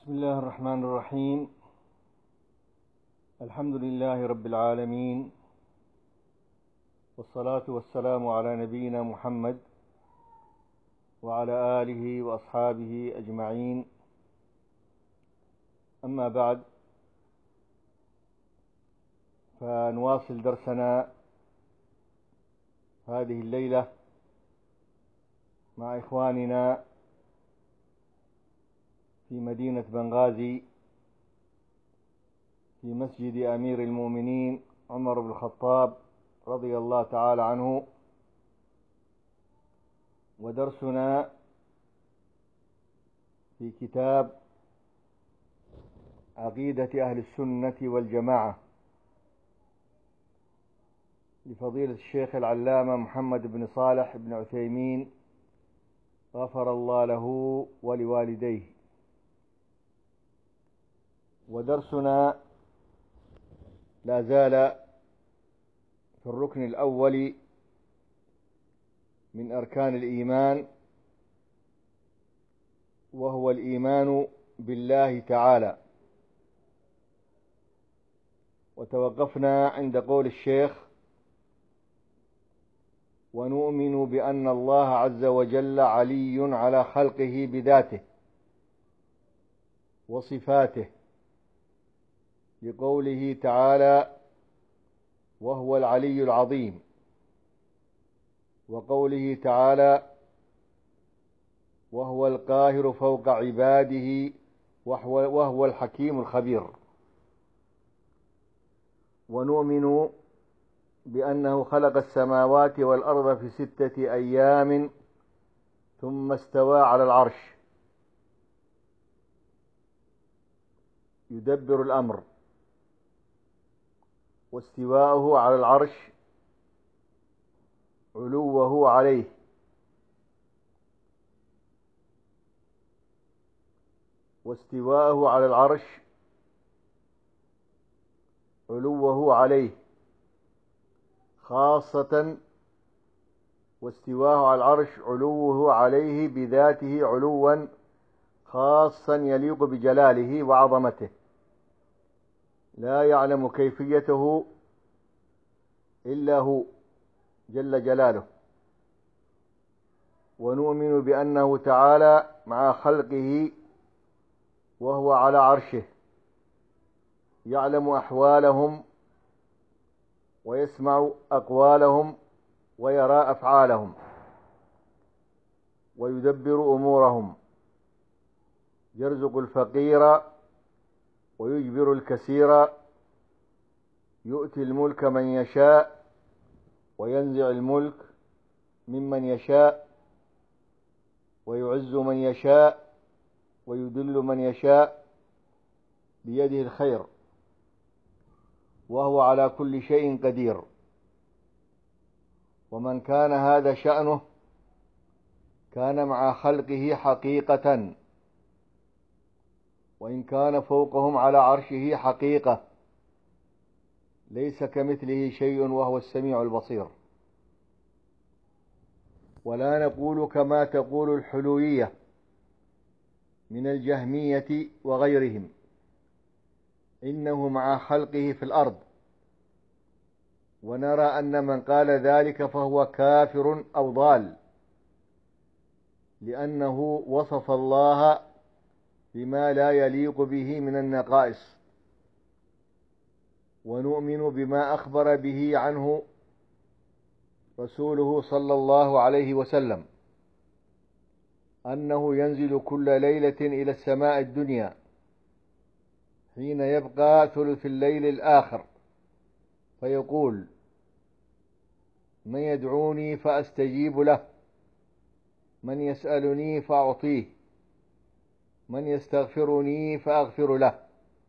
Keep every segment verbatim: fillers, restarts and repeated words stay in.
بسم الله الرحمن الرحيم. الحمد لله رب العالمين، والصلاة والسلام على نبينا محمد وعلى آله وأصحابه أجمعين. أما بعد، فنواصل درسنا هذه الليلة مع إخواننا في مدينة بنغازي في مسجد أمير المؤمنين عمر بن الخطاب رضي الله تعالى عنه، ودرسنا في كتاب عقيدة أهل السنة والجماعة لفضيلة الشيخ العلامة محمد بن صالح بن عثيمين غفر الله له ولوالديه. ودرسنا لا زال في الركن الأول من أركان الإيمان، وهو الإيمان بالله تعالى. وتوقفنا عند قول الشيخ: ونؤمن بأن الله عز وجل علي على خلقه بذاته وصفاته، لقوله تعالى: وهو العلي العظيم، وقوله تعالى: وهو القاهر فوق عباده وهو الحكيم الخبير. ونؤمن بأنه خلق السماوات والأرض في ستة أيام ثم استوى على العرش يدبر الأمر. واستواءه على العرش علوه عليه، واستواءه على العرش علوه عليه خاصة، واستواءه على العرش علوه عليه بذاته علوا خاصا يليق بجلاله وعظمته، لا يعلم كيفيته إلا هو جل جلاله. ونؤمن بأنه تعالى مع خلقه وهو على عرشه يعلم أحوالهم ويسمع أقوالهم ويرى أفعالهم ويدبر أمورهم، يرزق الفقير ويجبر الكثير، يؤتي الملك من يشاء وينزع الملك ممن يشاء، ويعز من يشاء ويذل من يشاء، بيده الخير، وهو على كل شيء قدير. ومن كان هذا شأنه كان مع خلقه حقيقة، وإن كان فوقهم على عرشه حقيقة، ليس كمثله شيء وهو السميع البصير. ولا نقول كما تقول الحلولية من الجهمية وغيرهم إنه مع خلقه في الأرض، ونرى أن من قال ذلك فهو كافر أو ضال، لأنه وصف الله بما لا يليق به من النقائص. ونؤمن بما أخبر به عنه رسوله صلى الله عليه وسلم، أنه ينزل كل ليلة إلى السماء الدنيا حين يبقى ثلث الليل الآخر، فيقول: من يدعوني فأستجيب له، من يسألني فأعطيه، من يستغفرني فأغفر له.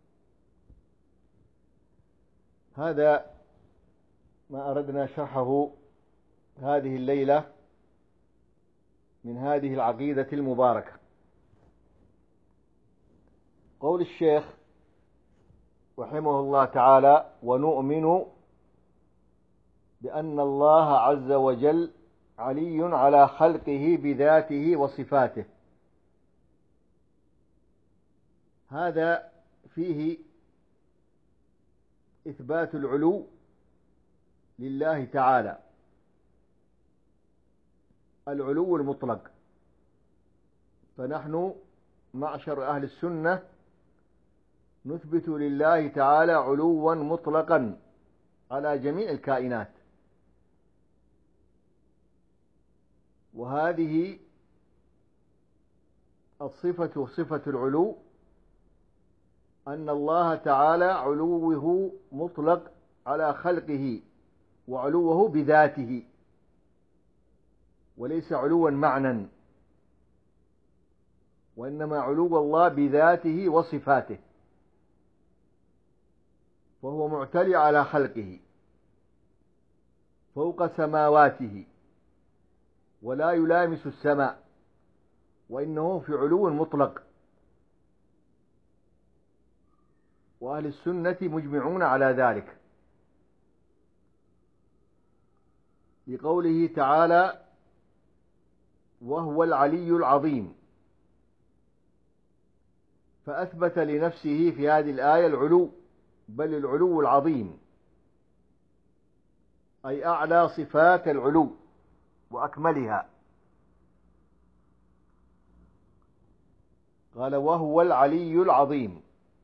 هذا ما أردنا شرحه هذه الليلة من هذه العقيدة المباركة. قول الشيخ رحمه الله تعالى: ونؤمن بأن الله عز وجل علي على خلقه بذاته وصفاته. هذا فيه إثبات العلو لله تعالى، العلو المطلق. فنحن معشر أهل السنة نثبت لله تعالى علوا مطلقا على جميع الكائنات، وهذه الصفة صفة العلو، أن الله تعالى علوه مطلق على خلقه، وعلوه بذاته، وليس علوا معنى، وإنما علو الله بذاته وصفاته، فهو معتلي على خلقه فوق سماواته، ولا يلامس السماء، وإنه في علو مطلق. وأهل السنة مجمعون على ذلك، لقوله تعالى: وهو العلي العظيم، فأثبت لنفسه في هذه الآية العلو، بل العلو العظيم، أي أعلى صفات العلو وأكملها. قال: وهو العلي العظيم.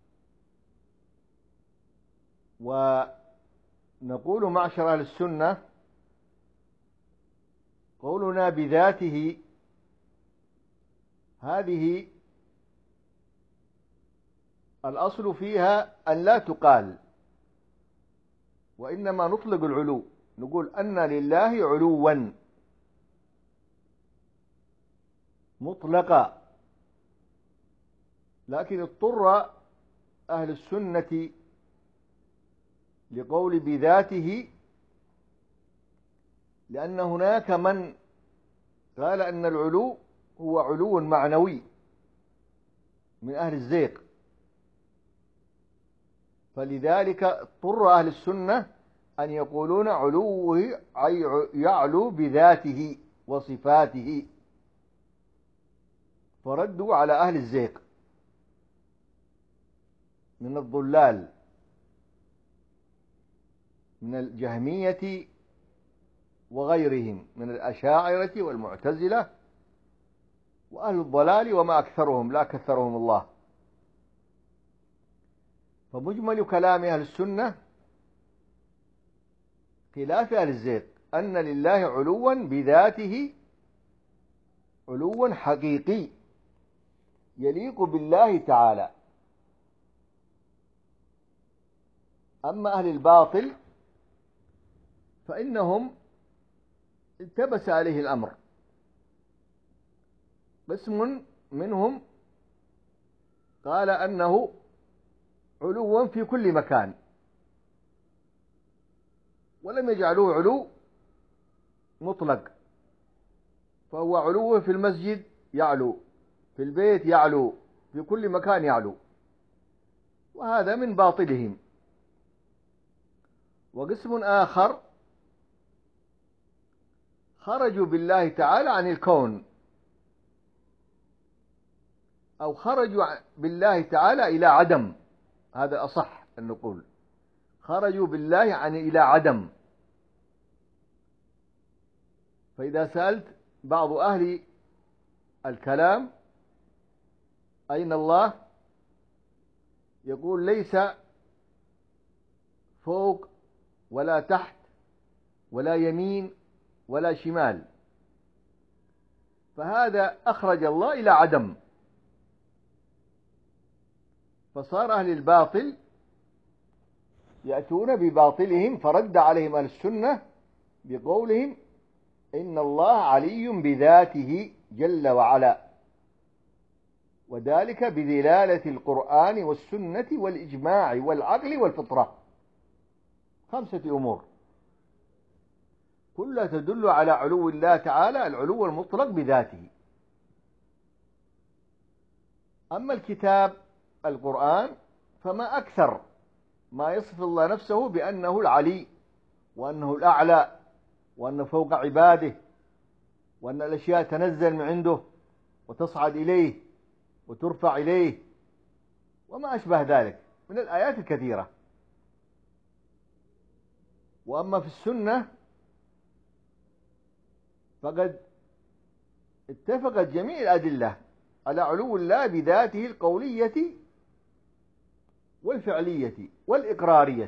ونقول معشر أهل السنة: قولنا بذاته هذه الأصل فيها أن لا تقال، وإنما نطلق العلو، نقول أن لله علوا مطلقا. لكن اضطر أهل السنة لقول بذاته، لأن هناك من قال أن العلو هو علو معنوي من أهل الزيغ، فلذلك اضطر أهل السنة أن يقولون علوه أي يعلو بذاته وصفاته، فردوا على أهل الزيغ من الضلال من الجهمية وغيرهم من الأشاعرة والمعتزلة وأهل الضلال، وما أكثرهم، لا كثرهم الله. فمجمل كلام أهل السنة خلاف أهل الزيغ، أن لله علوا بذاته، علوا حقيقي يليق بالله تعالى. أما أهل الباطل فإنهم التبس عليه الأمر، قسم منهم قال أنه علوا في كل مكان، ولم يجعلوه علو مطلق، فهو علوه في المسجد يعلو، في البيت يعلو، في كل مكان يعلو، وهذا من باطلهم. وقسم آخر خرجوا بالله تعالى عن الكون، أو خرجوا بالله تعالى إلى عدم، هذا أصح أن نقول، خرجوا بالله عن إلى عدم. فإذا سألت بعض أهل الكلام أين الله، يقول ليس فوق ولا تحت ولا يمين ولا شمال، فهذا أخرج الله إلى عدم. فصار أهل الباطل يأتون بباطلهم، فرد عليهم أهل السنة بقولهم إن الله علي بذاته جل وعلا، وذلك بدلالة القرآن والسنة والإجماع والعقل والفطرة، خمسة أمور كلها تدل على علو الله تعالى، العلو المطلق بذاته. أما الكتاب القرآن فما أكثر ما يصف الله نفسه بأنه العلي، وأنه الأعلى، وأنه فوق عباده، وأن الأشياء تنزل من عنده وتصعد إليه وترفع إليه، وما أشبه ذلك من الآيات الكثيرة. وأما في السنة فقد اتفقت جميع الأدلة على علو الله بذاته القولية والفعلية والإقرارية.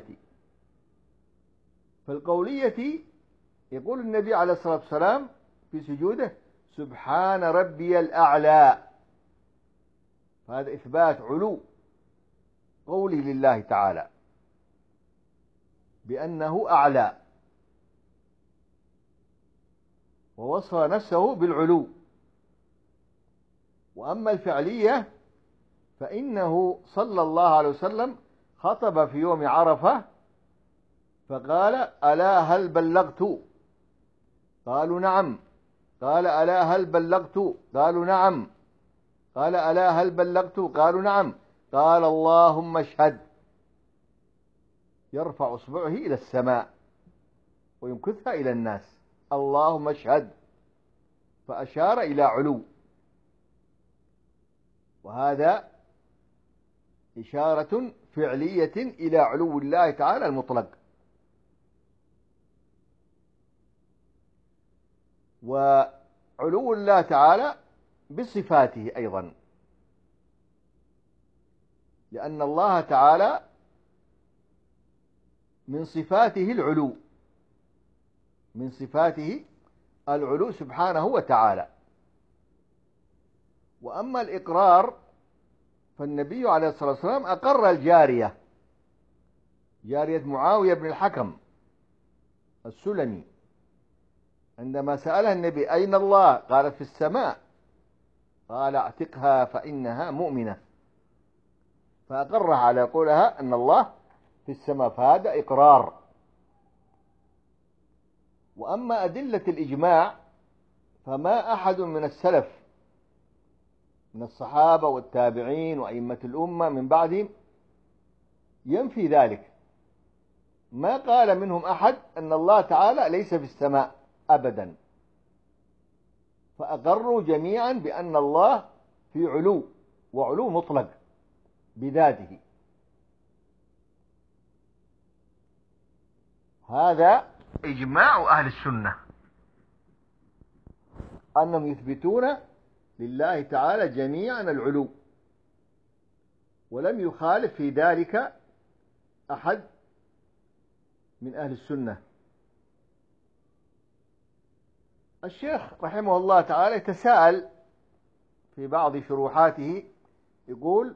فالقولية يقول النبي عليه الصلاة والسلام في سجوده: سبحان ربي الأعلى. هذا إثبات علو قولي لله تعالى بأنه أعلى، ووصف نفسه بالعلو. وأما الفعلية فإنه صلى الله عليه وسلم خطب في يوم عرفة فقال: ألا هل بلغت؟ قالوا نعم. قال: ألا هل بلغت؟ قالوا نعم. قال: ألا هل بلغت؟ قالوا نعم. قال: اللهم اشهد. يرفع إصبعه إلى السماء ويمكثها إلى الناس: اللهم اشهد. فأشار إلى علو، وهذا إشارة فعلية إلى علو الله تعالى المطلق. وعلو الله تعالى بصفاته أيضا، لأن الله تعالى من صفاته العلو، من صفاته العلو سبحانه وتعالى. وأما الإقرار فالنبي عليه الصلاة والسلام أقر الجارية، جارية معاوية بن الحكم السلمي، عندما سألها النبي: أين الله؟ قالت: في السماء. قال: اعتقها فإنها مؤمنة. فأقرها على قولها أن الله في السماء، فهذا إقرار. وأما أدلة الإجماع فما أحد من السلف من الصحابة والتابعين وأئمة الأمة من بعدهم ينفي ذلك. ما قال منهم أحد أن الله تعالى ليس في السماء أبدا، فأقروا جميعا بأن الله في علو، وعلو مطلق بذاته. هذا إجماع أهل السنة، أنهم يثبتون لله تعالى جميعا العلو، ولم يخالف في ذلك أحد من أهل السنة. الشيخ رحمه الله تعالى يتساءل في بعض شروحاته، يقول: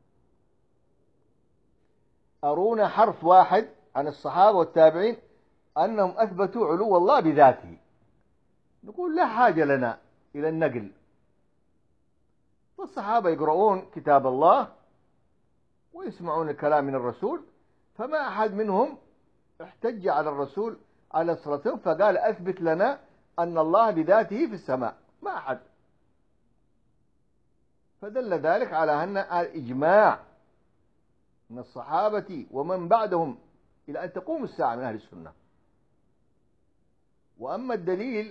أرونا حرف واحد عن الصحابة والتابعين أنهم أثبتوا علو الله بذاته. نقول: لا حاجة لنا إلى النقل، والصحابة يقرؤون كتاب الله ويسمعون الكلام من الرسول، فما أحد منهم احتج على الرسول عليه الصلاة والسلام فقال: أثبت لنا أن الله بذاته في السماء. ما أحد. فدل ذلك على أن الإجماع من الصحابة ومن بعدهم إلى أن تقوم الساعة من أهل السنة. وأما الدليل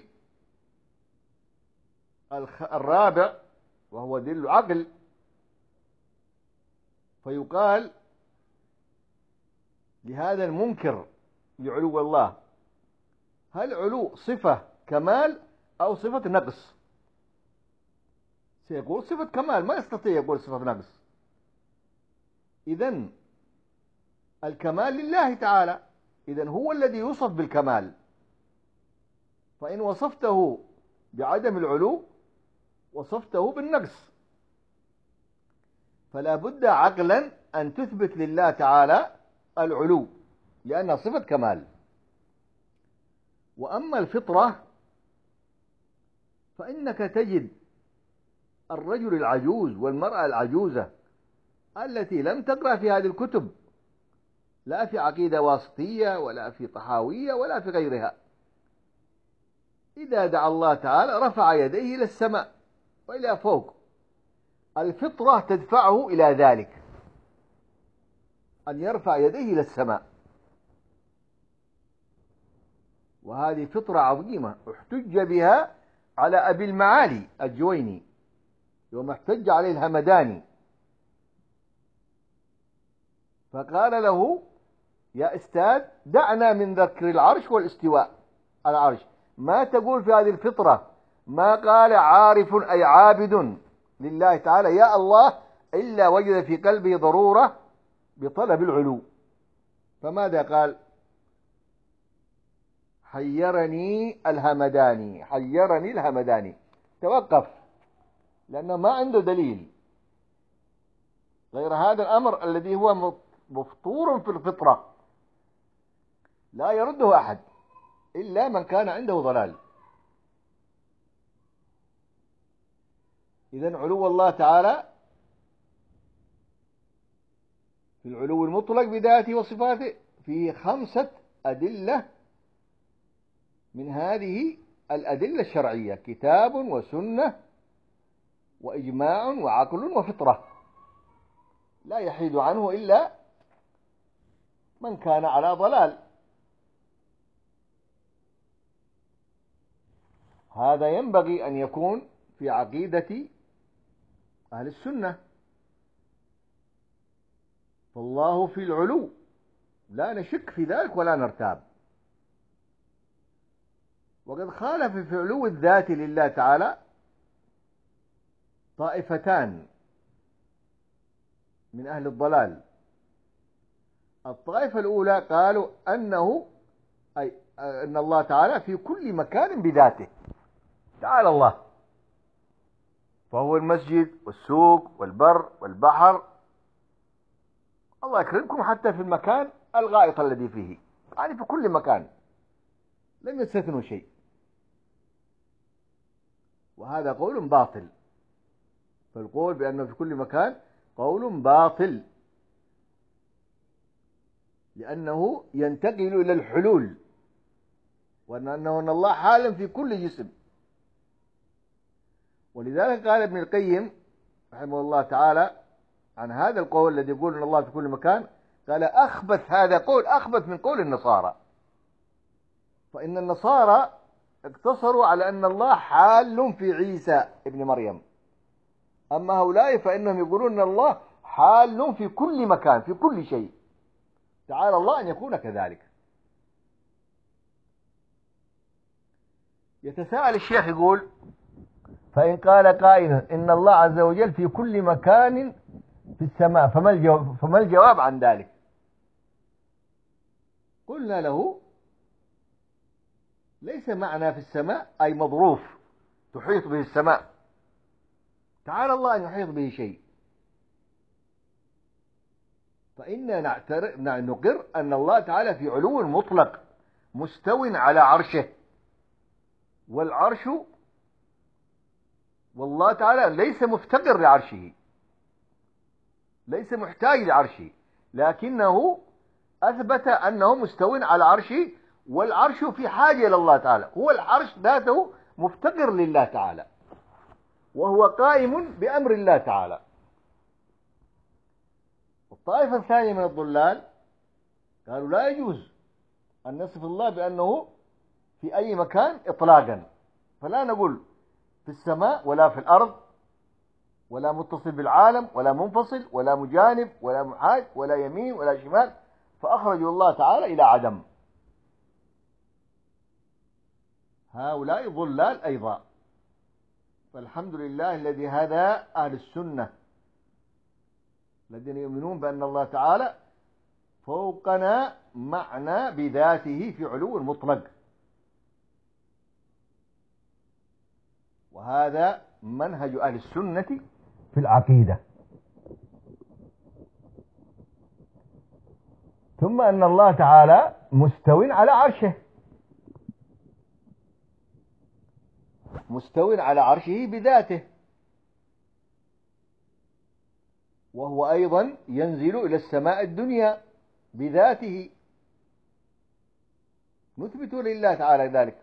الرابع وهو دليل العقل، فيقال لهذا المنكر لعلو الله: هل علو صفة كمال أو صفة نقص؟ سيقول صفة كمال، ما يستطيع يقول صفة نقص. إذن الكمال لله تعالى، إذن هو الذي يوصف بالكمال. فإن وصفته بعدم العلو وصفته بالنقص، فلا بد عقلا أن تثبت لله تعالى العلو لأنها صفة كمال. وأما الفطرة فإنك تجد الرجل العجوز والمرأة العجوزة التي لم تقرأ في هذه الكتب، لا في عقيدة واسطية ولا في طحاوية ولا في غيرها، إذا دعا الله تعالى رفع يديه إلى السماء وإلى فوق. الفطرة تدفعه إلى ذلك، أن يرفع يديه إلى السماء، وهذه فطرة عظيمة احتج بها على أبي المعالي الجويني يوم احتج عليه الهمداني فقال له يا أستاذ دعنا من ذكر العرش والاستواء على العرش، ما تقول في هذه الفطرة ما قال عارف أي عابد لله تعالى يا الله إلا وجد في قلبه ضرورة بطلب العلو. فماذا قال؟ حيرني الهمداني، حيرني الهمداني. توقف، لأنه ما عنده دليل غير هذا الأمر الذي هو مفطور في الفطرة لا يرده أحد إلا من كان عنده ضلال. إذن علو الله تعالى في العلو المطلق بذاته وصفاته فيه خمسة أدلة من هذه الأدلة الشرعية: كتاب وسنة وإجماع وعقل وفطرة، لا يحيد عنه إلا من كان على ضلال. هذا ينبغي أن يكون في عقيدة أهل السنة. فالله في العلو لا نشك في ذلك ولا نرتاب. وقد خالف في علو الذات لله تعالى طائفتان من أهل الضلال. الطائفة الأولى قالوا أنه أي أن الله تعالى في كل مكان بذاته، تعالى الله، فهو المسجد والسوق والبر والبحر، الله يكرمكم حتى في المكان الغائط الذي فيه، يعني في كل مكان لم يستثنوا شيء. وهذا قول باطل، فالقول بأنه في كل مكان قول باطل، لأنه ينتقل إلى الحلول، وأنه أن الله حال في كل جسم. ولذلك قال ابن القيم رحمه الله تعالى عن هذا القول الذي يقول أن الله في كل مكان، قال أخبث هذا قول أخبث من قول النصارى. فإن النصارى اقتصروا على أن الله حال في عيسى ابن مريم، أما هؤلاء فإنهم يقولون أن الله حال في كل مكان في كل شيء، تعالى الله أن يكون كذلك. يتساءل الشيخ يقول: فإن قال قائل إن الله عز وجل في كل مكان في السماء فما الجواب, فما الجواب عن ذلك؟ قلنا له: ليس معنى في السماء أي مظروف تحيط به السماء، تعالى الله أن يحيط به شيء. فإننا نقر أن الله تعالى في علو مطلق مستو على عرشه، والعرش والله تعالى ليس مفتقر لعرشه، ليس محتاج لعرشه، لكنه أثبت أنه مستو على عرشه، والعرش في حاجة إلى الله تعالى، هو العرش ذاته مفتقر لله تعالى، وهو قائم بأمر الله تعالى. الطائفة الثانية من الضلال قالوا لا يجوز أن نصف الله بأنه في أي مكان إطلاقا، فلا نقول في السماء ولا في الأرض ولا متصل بالعالم ولا منفصل ولا مجانب ولا محاج ولا يمين ولا شمال، فأخرجوا الله تعالى إلى عدم. هؤلاء ضلال أيضا. فالحمد لله الذي هدى أهل السنة الذين يؤمنون بأن الله تعالى فوقنا معنى بذاته في علو المطلق، وهذا منهج أهل السنة في العقيدة. ثم أن الله تعالى مستو على عرشه، مستو على عرشه بذاته، وهو أيضا ينزل إلى السماء الدنيا بذاته، نثبت لله تعالى ذلك.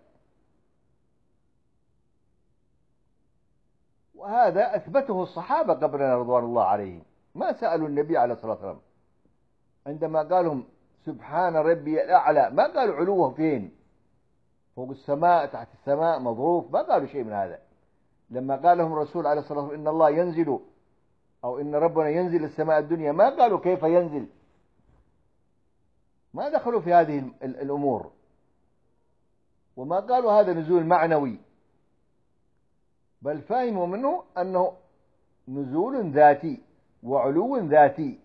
وهذا أثبته الصحابة قبلنا رضوان الله عليهم، ما سألوا النبي عليه الصلاة والسلام عندما قالهم سبحان ربي الأعلى، ما قالوا علوه فين، فوق السماء تحت السماء مظروف، ما قالوا شيء من هذا. لما قال لهم الرسول عليه الصلاة والسلام إن الله ينزل أو إن ربنا ينزل السماء الدنيا، ما قالوا كيف ينزل ما دخلوا في هذه الأمور، وما قالوا هذا نزول معنوي، بل فهموا منه أنه نزول ذاتي وعلو ذاتي.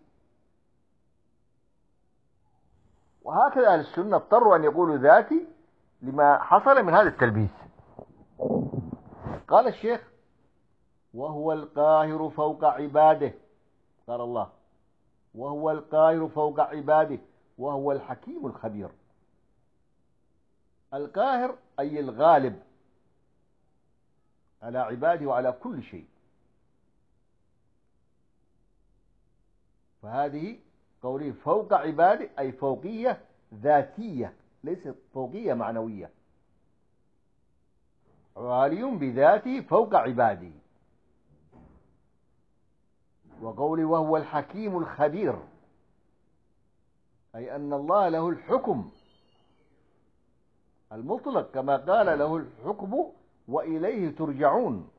وهكذا أهل السنة اضطروا أن يقولوا ذاتي لما حصل من هذا التلبيس. قال الشيخ: وهو القاهر فوق عباده. قال الله: وهو القاهر فوق عباده وهو الحكيم الخبير. القاهر أي الغالب على عباده وعلى كل شيء. فهذه قوله فوق عباده أي فوقية ذاتية، ليست فوقية معنوية. عالي بذاته فوق عباده. وقوله وهو الحكيم الخبير أي أن الله له الحكم المطلق، كما قال له الحكم وإليه ترجعون.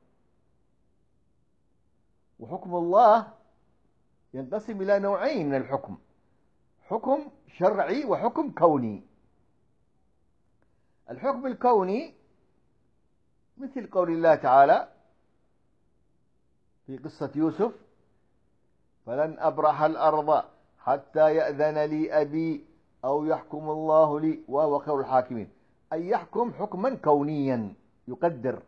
وحكم الله ينقسم إلى نوعين من الحكم: حكم شرعي وحكم كوني. الحكم الكوني مثل قول الله تعالى في قصة يوسف: فلن أبرح الأرض حتى يأذن لي أبي أو يحكم الله لي وهو خير الحاكمين. أي يحكم حكما كونيا يقدر،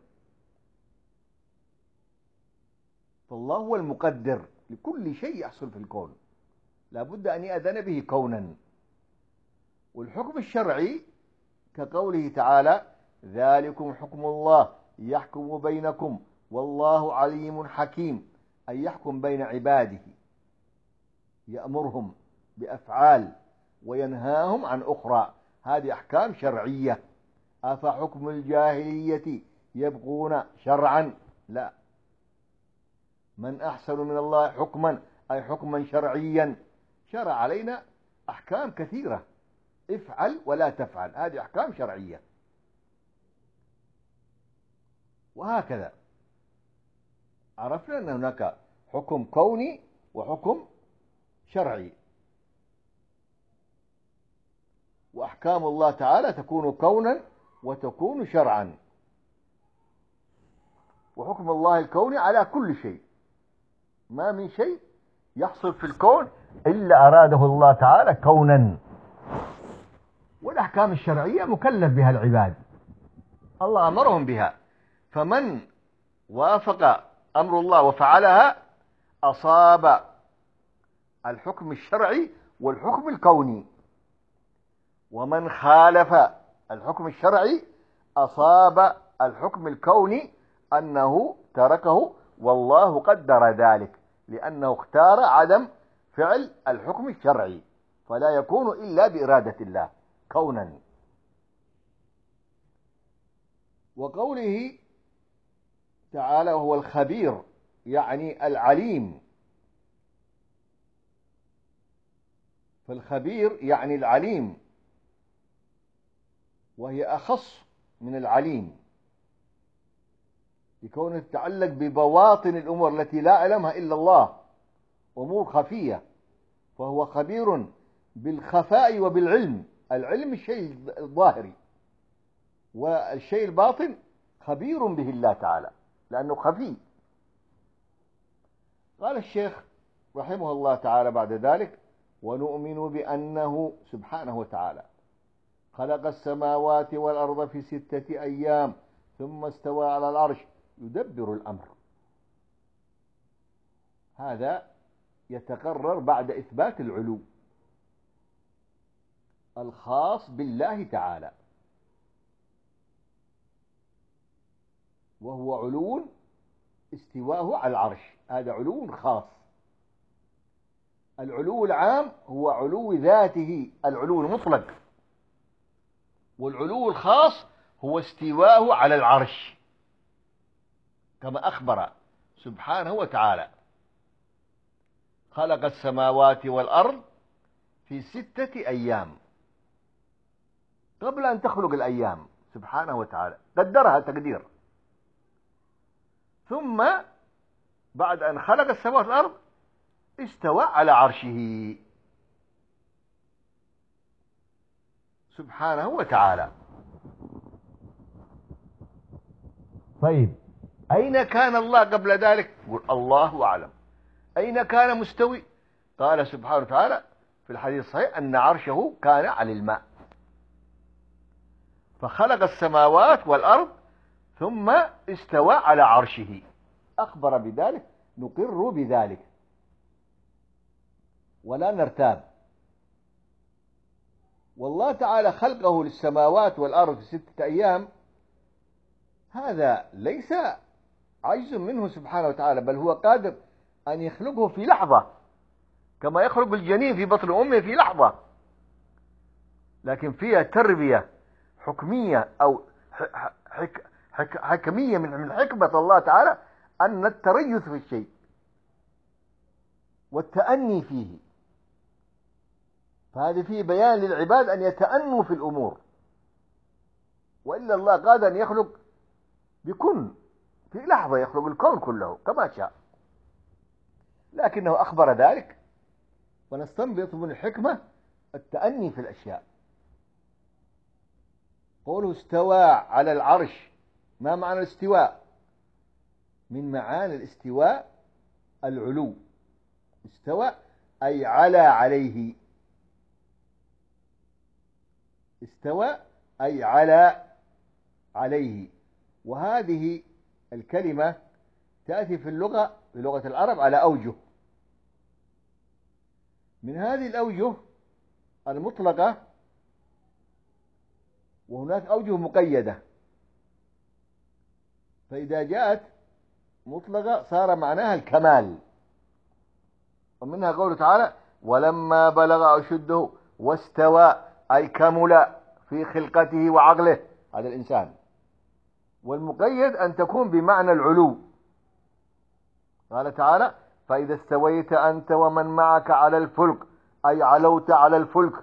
فالله هو المقدر لكل شيء يحصل في الكون، لا بد أن يأذن به كونا. والحكم الشرعي كقوله تعالى: ذلكم حكم الله يحكم بينكم والله عليم حكيم. أي يحكم بين عباده، يأمرهم بأفعال وينهاهم عن أخرى. هذه أحكام شرعية. أفحكم الجاهلية يبغون شرعا؟ لا، من أحسن من الله حكما أي حكما شرعيا. شرع علينا أحكام كثيرة: افعل ولا تفعل، هذه أحكام شرعية. وهكذا عرفنا أن هناك حكم كوني وحكم شرعي. وأحكام الله تعالى تكون كونا وتكون شرعا. وحكم الله الكوني على كل شيء، ما من شيء يحصل في الكون إلا أراده الله تعالى كونا. والأحكام الشرعية مكلف بها العباد، الله أمرهم بها، فمن وافق أمر الله وفعلها أصاب الحكم الشرعي والحكم الكوني، ومن خالف الحكم الشرعي أصاب الحكم الكوني أنه تركه والله قدر ذلك، لأنه اختار عدم فعل الحكم الشرعي، فلا يكون إلا بإرادة الله كونا. وقوله تعالى وهو الخبير يعني العليم. فالخبير يعني العليم، وهي أخص من العليم لكونه تتعلق ببواطن الأمور التي لا يعلمها إلا الله، أمور خفية، فهو خبير بالخفاء وبالعلم. العلم الشيء الظاهري، والشيء الباطن خبير به الله تعالى لأنه خفي. قال الشيخ رحمه الله تعالى بعد ذلك: ونؤمن بأنه سبحانه وتعالى خلق السماوات والأرض في ستة أيام ثم استوى على العرش يدبر الأمر. هذا يتقرر بعد إثبات العلو الخاص بالله تعالى، وهو علو استواءه على العرش، هذا علو خاص. العلو العام هو علو ذاته، العلو المطلق، والعلو الخاص هو استواءه على العرش كما أخبر سبحانه وتعالى: خلق السماوات والأرض في ستة أيام. قبل أن تخلق الأيام سبحانه وتعالى قدرها تقدير، ثم بعد أن خلق السماوات والأرض استوى على عرشه. سبحانه وتعالى. طيب أين كان الله قبل ذلك؟ قل الله أعلم. أين كان مستوي؟ قال سبحانه وتعالى في الحديث الصحيح أن عرشه كان على الماء، فخلق السماوات والأرض ثم استوى على عرشه، أخبر بذلك، نقر بذلك ولا نرتاب. والله تعالى خلقه للسماوات والأرض في ستة أيام، هذا ليس عجز منه سبحانه وتعالى، بل هو قادر أن يخلقه في لحظة كما يخلق الجنين في بطن أمه في لحظة، لكن فيها تربية حكمية أو حك حك حكمية من حكمة الله تعالى، أن التريث في الشيء والتأني فيه، فهذا فيه بيان للعباد أن يتأنوا في الأمور، وإلا الله قادر أن يخلق بكن في لحظة، يخلق الكون كله كما شاء، لكنه أخبر ذلك، ونستنبط من الحكمة التأني في الأشياء. قوله استوى على العرش، ما معنى الاستواء؟ من معاني الاستواء العلو، استوى أي على عليه، استوى أي على عليه. وهذه الكلمة تأتي في اللغة في لغة العرب على أوجه، من هذه الأوجه المطلقة، وهناك أوجه مقيدة، فإذا جاءت مطلقة صار معناها الكمال، ومنها قوله تعالى ولما بلغ أشده واستوى أي كمل في خلقته وعقله، هذا الإنسان. والمقيد أن تكون بمعنى العلو، قال تعالى فإذا استويت أنت ومن معك على الفلك أي علوت على الفلك.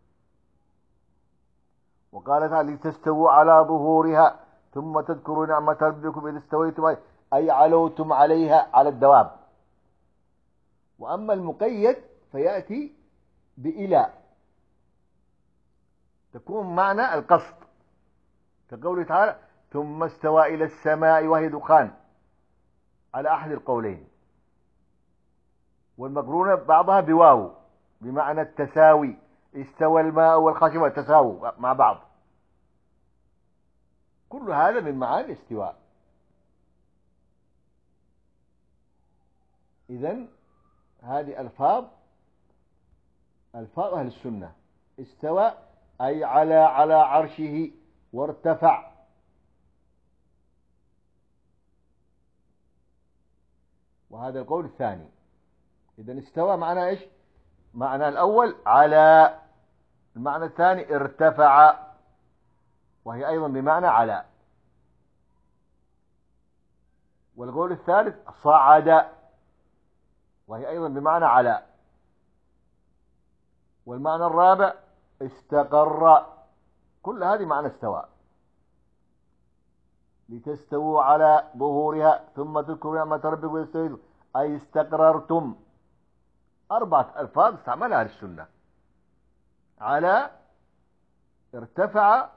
وقال تعالى لتستووا على ظهورها ثم تذكروا نعمة ربكم إذا استويتم أي علوتم عليها على الدواب. وأما المقيد فيأتي بإلى، تكون معنى القصد، كقوله تعالى ثم استوى إلى السماء وهي دخان، على أحد القولين، والمقرونة بعضها بواو بمعنى التساوي، استوى الماء والخشب تساووا مع بعض، كل هذا من معاني الاستواء. إذن هذه ألفاظ ألفاظ أهل السنة، استوى أي على على عرشه وارتفع. وهذا القول الثاني. إذن استوى معنى إيش؟ معنى الأول على، المعنى الثاني ارتفع، وهي أيضا بمعنى على. والقول الثالث صعد، وهي أيضا بمعنى على. والمعنى الرابع استقر، كل هذه معنى استوى. لتستووا على ظهورها ثم تذكروا نعمة ربكم إذا استويتم أي استقررتم. أربعة ألفاظ استعملها أهل السنة: على، ارتفع،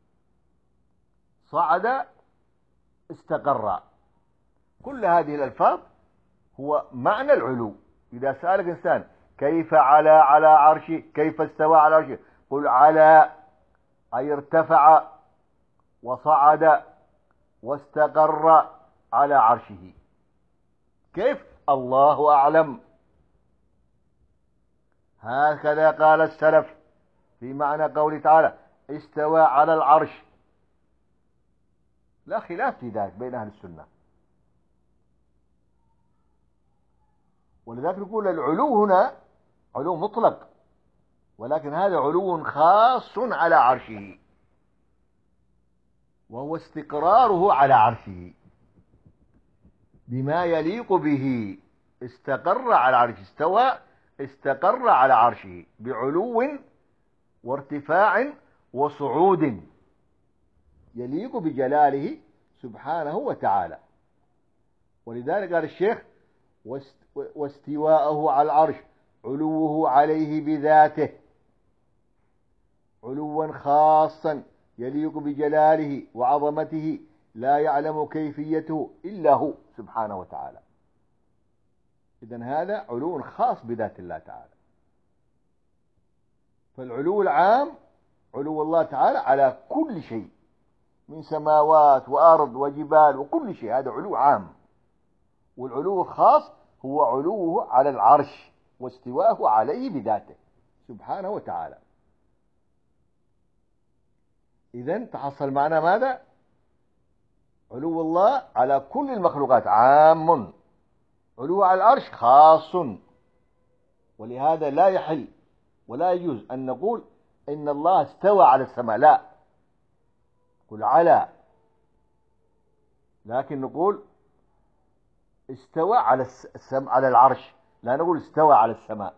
صعد، استقر. كل هذه الألفاظ هو معنى العلو. إذا سألك إنسان كيف على على عرشه، كيف استوى على عرشه، قل على أي ارتفع وصعد واستقر على عرشه. كيف؟ الله أعلم. هكذا قال السلف في معنى قوله تعالى استوى على العرش، لا خلاف في ذلك بين أهل السنة. ولذلك نقول العلو هنا علو مطلق، ولكن هذا علو خاص على عرشه، وهو استقراره على عرشه بما يليق به. استقر على عرشه، استوى، استقر على عرشه بعلو وارتفاع وصعود يليق بجلاله سبحانه وتعالى. ولذلك قال الشيخ واستواءه على العرش علوه عليه بذاته، علوا خاصا يليق بجلاله وعظمته لا يعلم كيفيته إلا هو سبحانه وتعالى. إذن هذا علو خاص بذات الله تعالى. فالعلو العام علو الله تعالى على كل شيء من سماوات وأرض وجبال وكل شيء، هذا علو عام. والعلو الخاص هو علوه على العرش واستواءه عليه بذاته سبحانه وتعالى. إذن تحصل معنا ماذا؟ علو الله على كل المخلوقات عام، علوه على العرش خاص. ولهذا لا يحل ولا يجوز أن نقول إن الله استوى على السماء، لا، قل على، لكن نقول استوى على السماء على العرش، لا نقول استوى على السماء.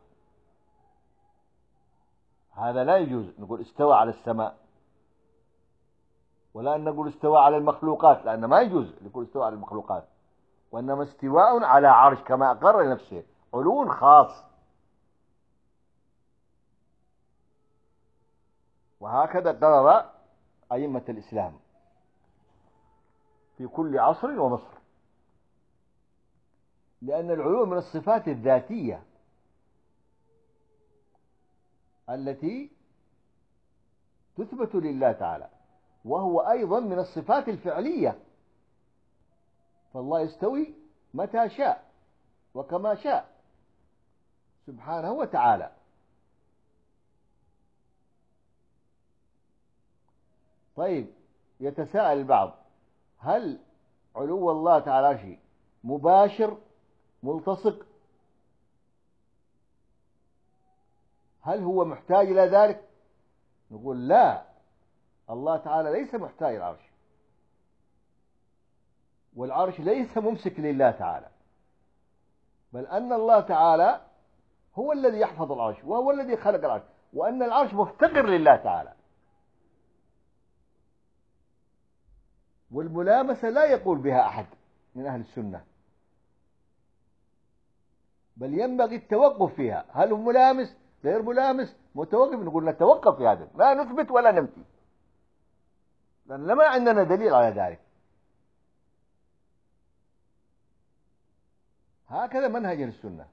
هذا لا يجوز نقول استوى على السماء، ولا أن نقول استوى على المخلوقات، لأن ما يجوز نقول استوى على المخلوقات، وإنما استواء على عرش كما أقر لنفسه، علو خاص. وهكذا قرر أئمة الإسلام في كل عصر ومصر، لأن العلو من الصفات الذاتية التي تثبت لله تعالى، وهو أيضا من الصفات الفعلية، فالله يستوي متى شاء وكما شاء سبحانه وتعالى. طيب، يتساءل البعض: هل علو الله تعالى شيء مباشر ملتصق؟ هل هو محتاج إلى ذلك؟ نقول لا، الله تعالى ليس محتاج العرش، والعرش ليس ممسك لله تعالى، بل أن الله تعالى هو الذي يحفظ العرش، وهو الذي خلق العرش، وأن العرش مفتقر لله تعالى. والملامسة لا يقول بها أحد من أهل السنة، بل ينبغي التوقف فيها. هل هو ملامس غير ملامس متوقف؟ نقول نتوقف في هذا، لا نثبت ولا ننفي، لأن ما عندنا دليل على ذلك. هكذا منهج السنة.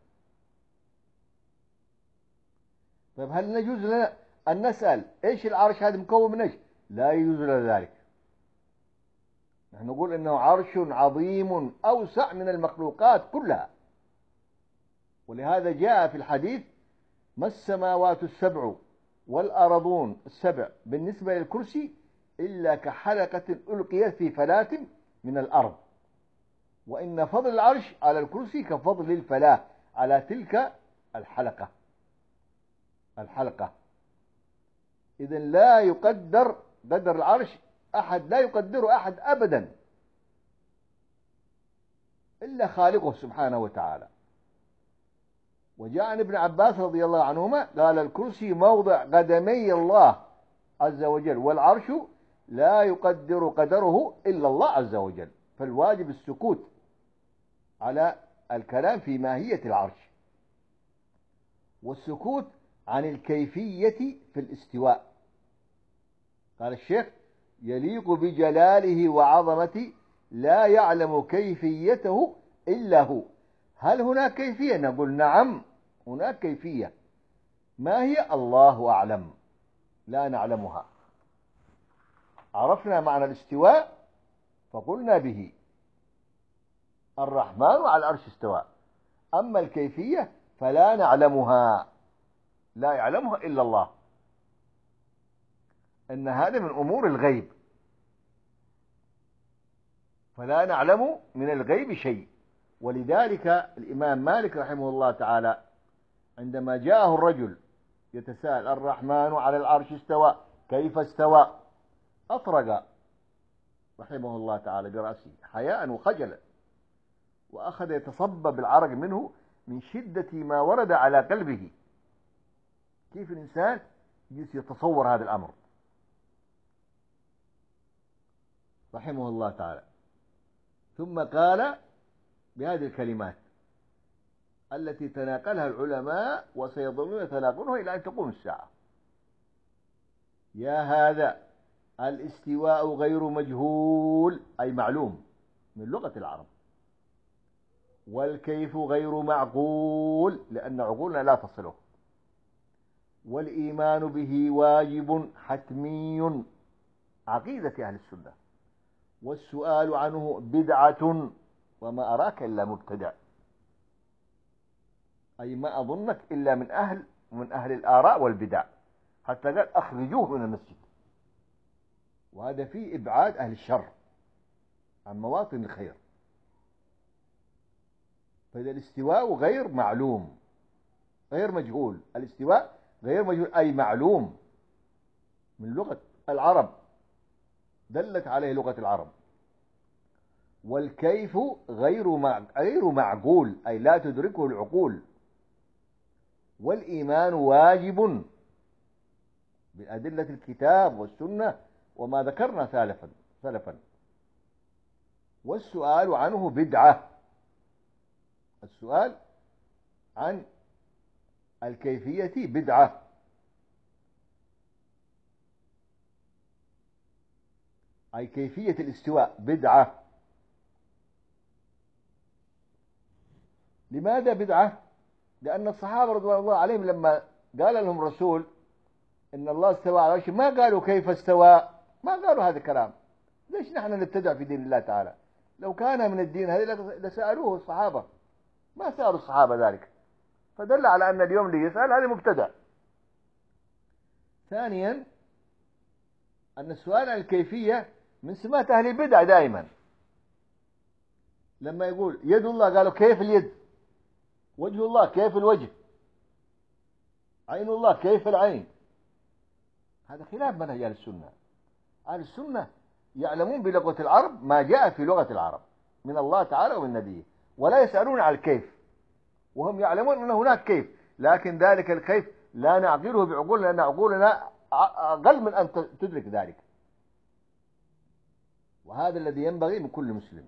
طيب، هل يجوز لنا أن نسأل إيش العرش هذا مكون من إيش؟ لا يجوز لنا ذلك. نحن نقول إنه عرش عظيم أوسع من المخلوقات كلها، ولهذا جاء في الحديث: ما السماوات السبع والأرضون السبع بالنسبة للكرسي إلا كحلقة ألقيت في فلاة من الأرض، وإن فضل العرش على الكرسي كفضل الفلاة على تلك الحلقة الحلقة إذن لا يقدر قدر العرش أحد، لا يقدره أحد أبدا إلا خالقه سبحانه وتعالى. وجاء عن ابن عباس رضي الله عنهما قال: الكرسي موضع قدمي الله عز وجل، والعرش لا يقدر قدره إلا الله عز وجل. فالواجب السكوت على الكلام في ماهية العرش، والسكوت عن الكيفية في الاستواء. قال الشيخ: يليق بجلاله وعظمته لا يعلم كيفيته إلا هو. هل هناك كيفية؟ نقول نعم، هناك كيفية. ما هي؟ الله أعلم، لا نعلمها. عرفنا معنى الاستواء فقلنا به: الرحمن على العرش استوى. أما الكيفية فلا نعلمها، لا يعلمها إلا الله، إن هذا من أمور الغيب، فلا نعلم من الغيب شيء. ولذلك الإمام مالك رحمه الله تعالى عندما جاءه الرجل يتساءل: الرحمن على العرش استوى، كيف استوى؟ أطرق رحمه الله تعالى برأسه حياء وخجلا، وأخذ يتصبب العرق منه من شدة ما ورد على قلبه. كيف الإنسان يتصور هذا الأمر؟ رحمه الله تعالى. ثم قال بهذه الكلمات التي تناقلها العلماء وسيظلون يتناقلونها إلى أن تقوم الساعة: يا هذا الاستواء غير مجهول أي معلوم من لغة العرب، والكيف غير معقول لأن عقولنا لا تصله، والإيمان به واجب حتمي عقيدة أهل السنة، والسؤال عنه بدعة وما أراك إلا مبتدع، أي ما أظنك إلا من أهل من أهل الآراء والبدع، حتى قال أخرجوه من المسجد، وهذا فيه إبعاد أهل الشر عن مواطن الخير. فإذا الاستواء غير معلوم غير مجهول، الاستواء غير مجهول أي معلوم من لغة العرب دلت عليه لغة العرب، والكيف غير غير معقول أي لا تدركه العقول، والإيمان واجب بأدلة الكتاب والسنة وما ذكرنا سالفا سلفا، والسؤال عنه بدعة، السؤال عن الكيفية بدعة، أي كيفية الاستواء بدعة. لماذا بدعة؟ لأن الصحابة رضوان الله عليهم لما قال لهم رسول إن الله استوى على عرشه ما قالوا كيف استوى، ما قالوا هذا الكلام. ليش نحن نبتدع في دين الله تعالى؟ لو كان من الدين هذا لسألوه الصحابة، ما سألوا الصحابة ذلك، فدل على أن اليوم اللي يسأل هذا مبتدع. ثانيا أن السؤال عن الكيفية من سمات أهل البدع دائما، لما يقول يد الله قالوا كيف اليد، وجه الله كيف الوجه، عين الله كيف العين، هذا خلاف منهج أهل السنة. أهل السنة يعلمون بلغة العرب ما جاء في لغة العرب من الله تعالى ومن نبيه، ولا يسألون عن الكيف، وهم يعلمون أن هناك كيف، لكن ذلك الكيف لا نعقله بعقولنا لأن عقولنا أقل من أن تدرك ذلك. وهذا الذي ينبغي من كل مسلم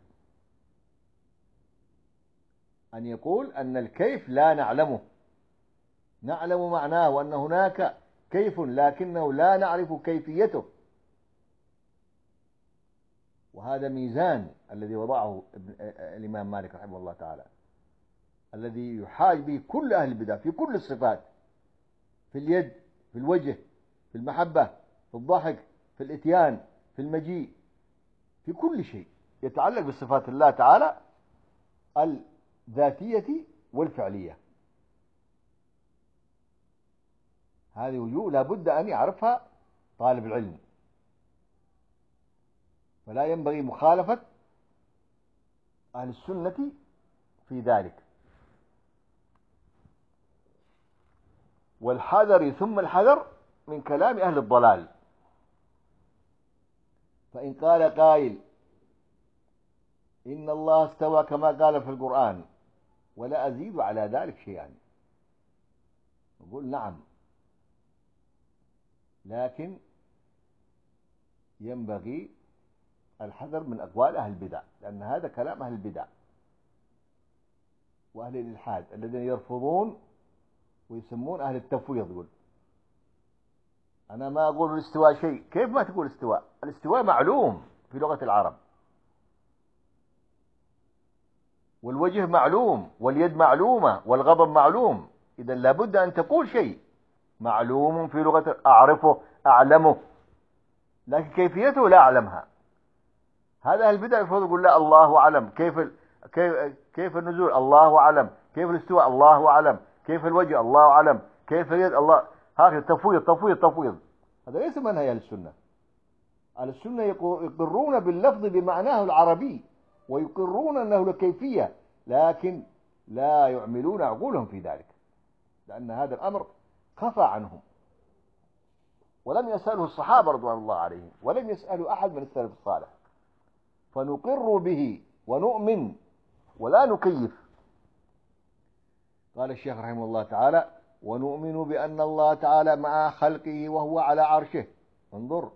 أن يقول أن الكيف لا نعلمه، نعلم معناه وأن هناك كيف لكنه لا نعرف كيفيته، وهذا ميزان الذي وضعه الإمام مالك رحمه الله تعالى، الذي يحاج به كل أهل البدع في كل الصفات، في اليد، في الوجه، في المحبة، في الضحك، في الإتيان، في المجيء، في كل شيء يتعلق بصفات الله تعالى الذاتية والفعلية. هذه وجوه لا بد أن يعرفها طالب العلم، فلا ينبغي مخالفة أهل السنة في ذلك. والحذر ثم الحذر من كلام أهل الضلال، فإن قال قائل إن الله استوى كما قال في القرآن ولا أزيد على ذلك شيئا، نقول نعم، لكن ينبغي الحذر من أقوال أهل البدع، لأن هذا كلام أهل البدع وأهل الإلحاد الذين يرفضون ويسمون أهل التفويض. يقول أنا ما أقول الاستواء شيء، كيف ما تقول استواء؟ الاستواء معلوم في لغة العرب، والوجه معلوم، واليد معلومة، والغضب معلوم، إذا لابد أن تقول شيء معلوم في لغة أعرفه أعلمه، لكن كيفيته لا أعلمها. هذا البدع يفرض يقول لا الله أعلم، كيف ال... كيف كيف النزول الله أعلم، كيف الاستواء الله أعلم، كيف الوجه الله أعلم، كيف اليد الله، هكذا تفويض تفويض تفويض. هذا ليس منهج أهل السنة. أهل السنة يقرون باللفظ بمعناه العربي ويقرون أنه له كيفية، لكن لا يعملون عقولهم في ذلك، لأن هذا الأمر خفى عنهم، ولم يسأله الصحابة رضوان الله عليهم، ولم يسأله أحد من السلف الصالح، فنقر به ونؤمن ولا نكيف. قال الشيخ رحمه الله تعالى ونؤمن بأن الله تعالى مع خلقه وهو على عرشه. انظر،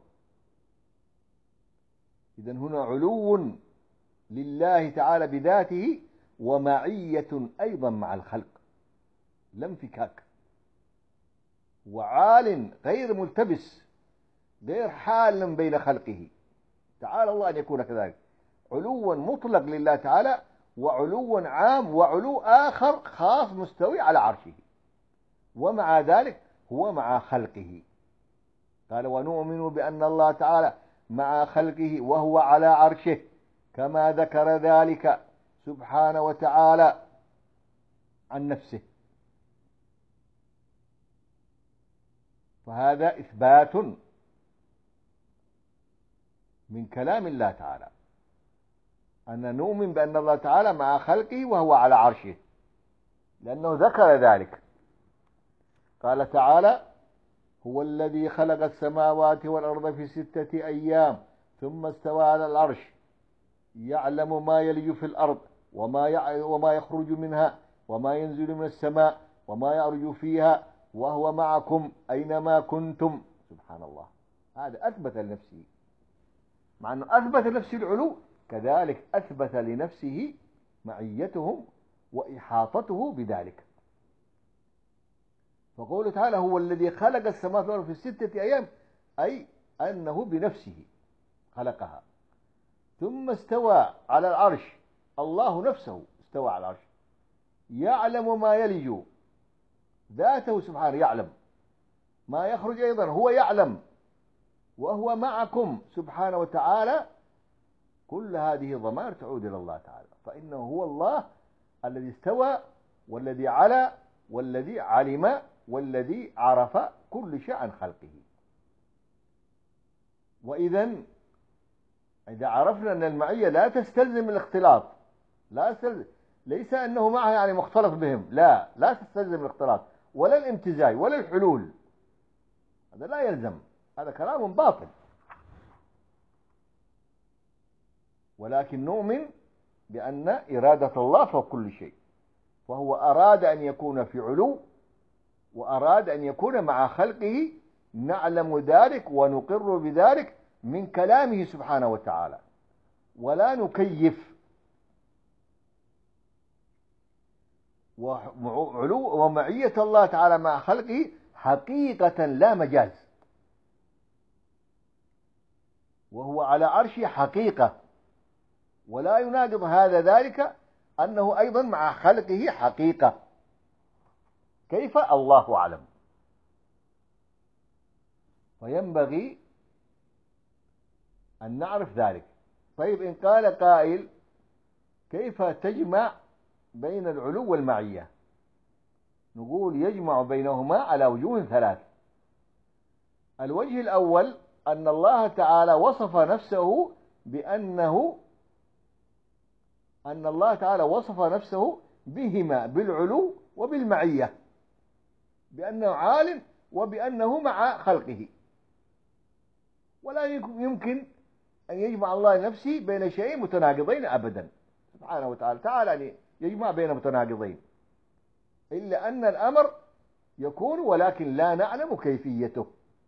إذن هنا علو لله تعالى بذاته ومعية أيضا مع الخلق، لا انفكاك، وعال غير ملتبس غير حال بين خلقه. تعالى الله أن يكون كذلك، علوا مطلق لله تعالى، وعلوا عام، وعلو آخر خاص مستوي على عرشه، ومع ذلك هو مع خلقه. قال ونؤمن بأن الله تعالى مع خلقه وهو على عرشه، كما ذكر ذلك سبحانه وتعالى عن نفسه. فهذا إثبات من كلام الله تعالى، أن نؤمن بأن الله تعالى مع خلقه وهو على عرشه، لأنه ذكر ذلك. قال تعالى هو الذي خلق السماوات والأرض في ستة أيام ثم استوى على العرش يعلم ما يلج في الأرض وما وما يخرج منها وما ينزل من السماء وما يعرج فيها وهو معكم أينما كنتم. سبحان الله، هذا أثبت لنفسه، مع أنه أثبت لنفسه العلو، كذلك أثبت لنفسه معيتهم وإحاطته بذلك. فقوله تعالى هو الذي خلق السماوات والأرض في ستة أيام، أي أنه بنفسه خلقها، ثم استوى على العرش، الله نفسه استوى على العرش، يعلم ما يلج، ذاته سبحانه يعلم، ما يخرج أيضا هو يعلم، وهو معكم سبحانه وتعالى. كل هذه ضمائر تعود إلى الله تعالى، فإنه هو الله الذي استوى والذي علا والذي علم والذي عرف كل شيء عن خلقه. وإذا إذا عرفنا أن المعية لا تستلزم الاختلاط، لا تستلزم، ليس أنه معها يعني مختلط بهم، لا لا تستلزم الاختلاط ولا الامتزاج ولا الحلول، هذا لا يلزم، هذا كلام باطل. ولكن نؤمن بأن إرادة الله فوق كل شيء، فهو أراد أن يكون في علو وأراد أن يكون مع خلقه، نعلم ذلك ونقر بذلك من كلامه سبحانه وتعالى، ولا نكيف. وعلو ومعية الله تعالى مع خلقه حقيقة لا مجاز، وهو على عرشه حقيقة، ولا يناقض هذا ذلك أنه أيضا مع خلقه حقيقة. كيف؟ الله أعلم. فينبغي أن نعرف ذلك. طيب إن قال قائل كيف تجمع بين العلو والمعية؟ نقول يجمع بينهما على وجوه ثلاث. الوجه الأول أن الله تعالى وصف نفسه بأنه أن الله تعالى وصف نفسه بهما، بالعلو وبالمعية، بأنه عال وبأنه مع خلقه. ولا يمكن أن يجمع الله نفسه بين شيئين متناقضين أبدا سبحانه وتعالى، تعالى أن يجمع بين متناقضين، إلا أن الأمر يكون ولكن لا نعلم كيفيته.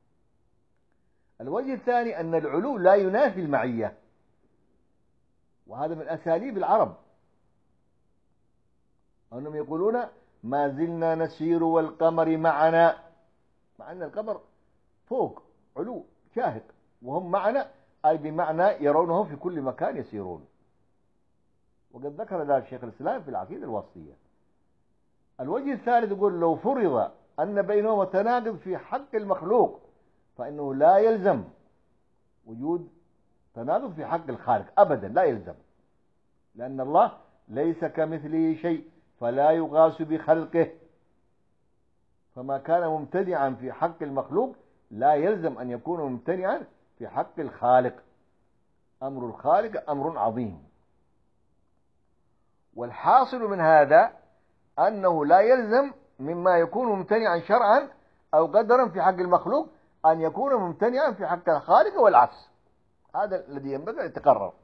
الوجه الثاني أن العلو لا ينافي المعية، وهذا من أساليب العرب، أنهم يقولون ما زلنا نسير والقمر معنا، مع أن القمر فوق علو شاهق وهم معنا، أي بمعنى يرونه في كل مكان يسيرون. وقد ذكر ذلك شيخ الإسلام في العقيدة الواسطية. الوجه الثالث يقول لو فرض أن بينهما تناقض في حق المخلوق فإنه لا يلزم وجود تناقض في حق الخالق أبدا، لا يلزم، لأن الله ليس كمثله شيء فلا يقاس بخلقه، فما كان ممتنعا في حق المخلوق لا يلزم أن يكون ممتنعا في حق الخالق. أمر الخالق أمر عظيم. والحاصل من هذا أنه لا يلزم مما يكون ممتنعا شرعا أو قدرا في حق المخلوق أن يكون ممتنعا في حق الخالق والعكس. هذا الذي ينبغي أن يتقرر.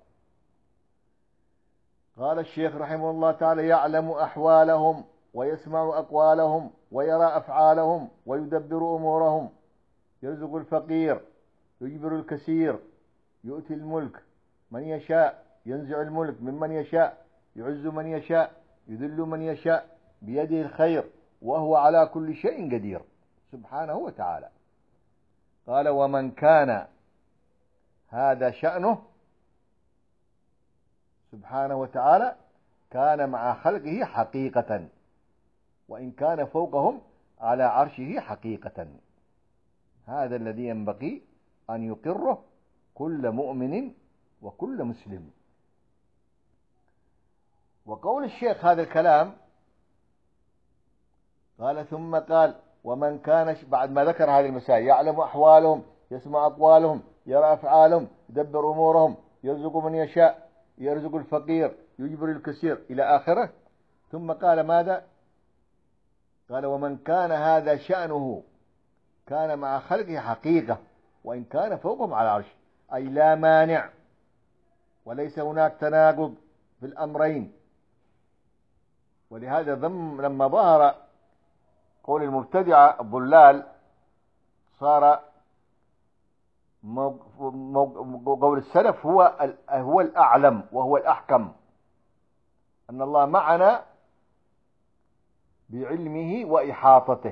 قال الشيخ رحمه الله تعالى يعلم أحوالهم ويسمع أقوالهم ويرى أفعالهم ويدبر أمورهم، يرزق الفقير، يجبر الكثير، يؤتي الملك من يشاء، ينزع الملك ممن يشاء، يعز من يشاء، يذل من يشاء، بيده الخير وهو على كل شيء قدير سبحانه وتعالى. قال ومن كان هذا شأنه سبحانه وتعالى كان مع خلقه حقيقة، وإن كان فوقهم على عرشه حقيقة. هذا الذي ينبغي أن يقره كل مؤمن وكل مسلم. وقول الشيخ هذا الكلام قال ثم قال ومن كان بعد ما ذكر هذه المسائل يعلم أحوالهم، يسمع أقوالهم، يرى أفعالهم، يدبر أمورهم، يرزق من يشاء، يرزق الفقير، يجبر الكثير إلى آخره. ثم قال ماذا؟ قال ومن كان هذا شأنه كان مع خلقه حقيقة، وإن كان فوقهم على العرش، أي لا مانع وليس هناك تناقض في الأمرين. ولهذا ذم لما ظهر قول المبتدعة الضلال صار قول السلف هو هو الأعلم وهو الأحكم، أن الله معنا بعلمه وإحاطته،